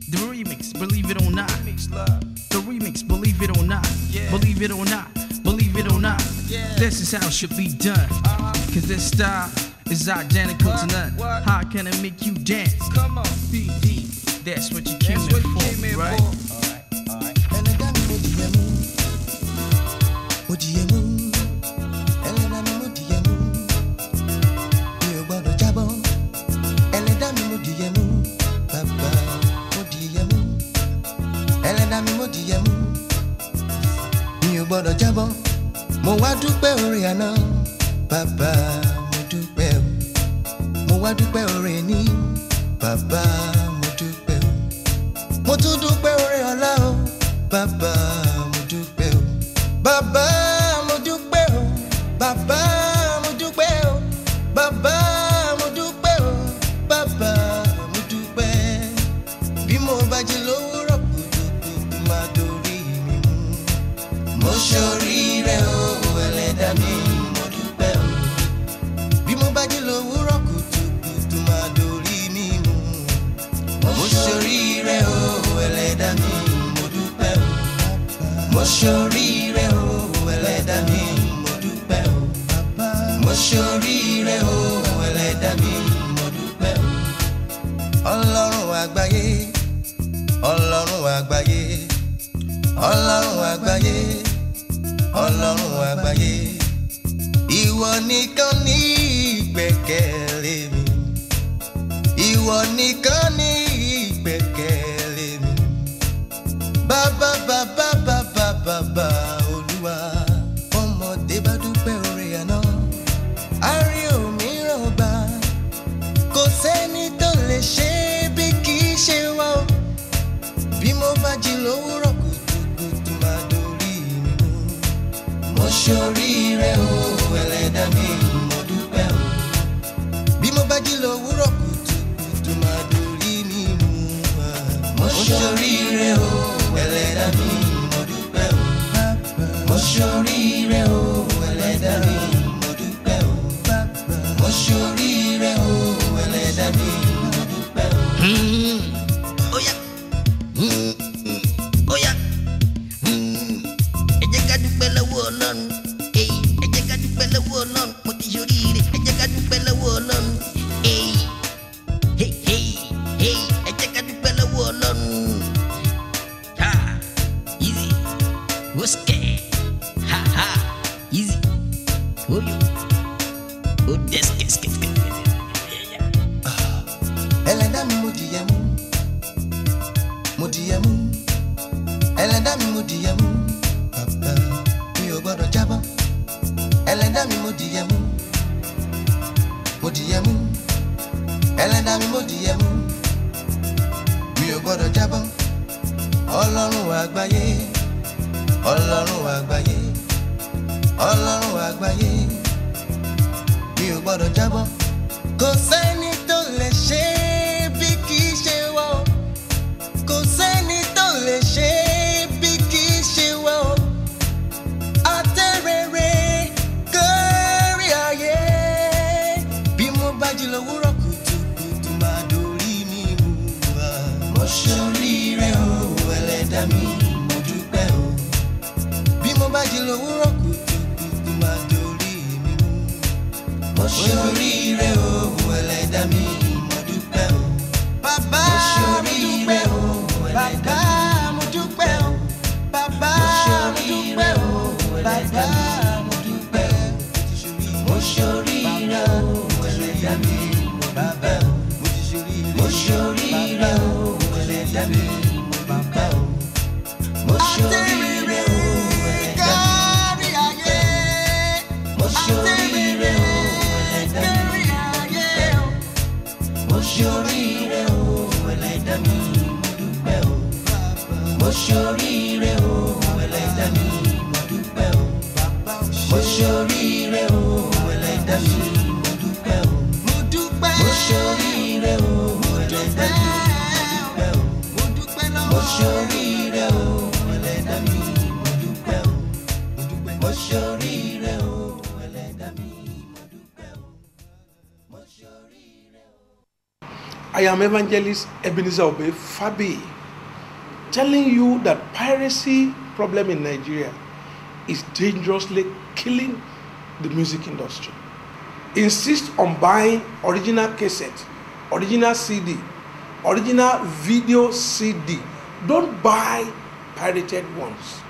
The remix, believe it or not. The remix, believe it or not. Believe it or not. Believe it or not. This is how it should be done. Cause this style is identical to none. How can I make you dance? Come on. That's what you came here for, right? Alright. Mo wá dúpẹ́ oore àná, bàbá mo dúpẹ́ o. Mo wá dúpẹ́ oore ní, bàbá mo dúpẹ́ o. Mo tún dúpẹ́ oore ọ̀la o, bàbá mo dúpẹ́ o. Bàbá mo dúpẹ́ o, bàbá mo dúpẹ́ o. Bàbá mo dúpẹ́ o, bàbá mo dúpẹ́. Bí mo bá jí lówùúrọ̀ kùtùkùtù máa dorí mi mú. Mo ṣoríire o, ẹlẹ́dàá mi mo dúpẹ́ o. Bí mo bá jí lówùúrọ̀ kùtùkùtù máa dorí mi mú. Mo ṣoríire o, ẹlẹ́dàá mi mo dúpẹ́ o. Mo ṣoríire o, ẹlẹ́dàá mi mo dúpẹ́ o. Mo ṣoríire o, ẹlẹ́dàá mi mo dúpẹ́ o. Ọlọ́run àgbáyé, Ọlọ́run àgbáyé, Ọlọ́run àgbáyé, Ọlọ́run àgbáyé. Ìwọ nìkan ní ìgbẹ́kẹ̀lé mi. Ìwọ nìkan ní ìgbẹ́kẹ̀lé mi. Bàbá bàbá bàbá bàbá Olúwa. Ọmọdé bá dúpẹ́ oore àná, á rí òmíràn gbà. Kò sẹ́ni tó lè ṣe bí kì í ṣe wá o. Bí mo bá jí lówùúrọ̀ kùtùkùtù máa dorí mi mú. Mo ṣoríire o, ẹlẹ́dàá mi mo dúpẹ́ o. Bí mo bá jí lówùúrọ̀ kùtùkùtù máa dorí mi mú. Mo ṣoríire o, ẹlẹ́dàá mi mo dúpẹ́ o. Mo ṣoríire o, ẹlẹ́dàá mi mo dúpẹ́ o. Mo ṣoríire o, ẹlẹ́dàá mi mo dúpẹ́ o. Oya. Oya. Ẹ jẹ́ ká dúpẹ́ lọ́wọ́ Ọlọ́run. Ẹ jẹ́ ká dúpẹ́ lọ́wọ́ Ọlọ́run. Mo ti ṣoríire. Ẹ jẹ́ ká dúpẹ́ lọ́wọ́ Ọlọ́run. Ẹ jẹ́ ká dúpẹ́ lọ́wọ́ Ọlọ́run. Ha, easy. Woske. Ha ha, easy. Oyo. O deske. Ẹlẹ́dàá mi mo dìyẹ mú. Mo dìyẹ mú. Ẹlẹ́dàá mi mo dìyẹ mú. Bàbá mi ò gbọ́dọ̀ jábọ́. Ẹlẹ́dàá mi mo dìyẹ mú. Mo dìyẹ mú. Ẹlẹ́dàá mi mo dìyẹ mú. Mi ò gbọ́dọ̀ jábọ́. Ọlọ́run àgbáyé, Ọlọ́run àgbáyé, Ọlọ́run àgbáyé. Mi ò gbọ́dọ̀ jábọ́. Kò sẹ́ni tó lè ṣe bí kì í ṣe wá o. Kò sẹ́ni tó lè ṣe bí kì í ṣe wá o. Àtẹ̀rẹ̀rẹ̀ kárí ayé. Bí mo bá jí lówùúrọ̀ kùtùkùtù máa dorí mi mú. Mo ṣoríire o, ẹlẹ́dàá mi mo dúpẹ́ o. Bí mo bá jí lówùúrọ̀ kùtùkùtù máa dorí mi mú. Mo ṣoríire o, ẹlẹ́dàá mi mo dúpẹ́ o. Bàbá mo dúpẹ́ o, bàbá mo dúpẹ́ o. Bàbá mo dúpẹ́ o, bàbá mo dúpẹ́ o. Mo ṣoríire o, ẹlẹ́dàá mi mo dúpẹ́ o. Mo ṣoríire o, ẹlẹ́dàá mi mo dúpẹ́ o. Mo ṣoríire o, ẹlẹ́dàá mi mo dúpẹ́ o. Mo ṣoríire o, ẹlẹ́dàá mi mo dúpẹ́ o. Mo ṣoríire o, ẹlẹ́dàá mi mo dúpẹ́ o. Mo ṣoríire o, ẹlẹ́dàá mi mo dúpẹ́ o. Mo ṣoríire o, ẹlẹ́dàá mi mo dúpẹ́ o. Mo dúpẹ́. Mo ṣoríire o, ẹlẹ́dàá mi mo dúpẹ́ o. Mo dúpẹ́ lọ́wọ́. Mo ṣoríire o, ẹlẹ́dàá mi mo dúpẹ́ o. Mo ṣoríire o, ẹlẹ́dàá mi mo dúpẹ́ o. Mo ṣoríire o. I am Evangelist Ebenezer Obey Fabi. telling you that piracy problem in Nigeria is dangerously killing the music industry. Insist on buying original cassette, original CD, original video CD. Don't buy pirated ones.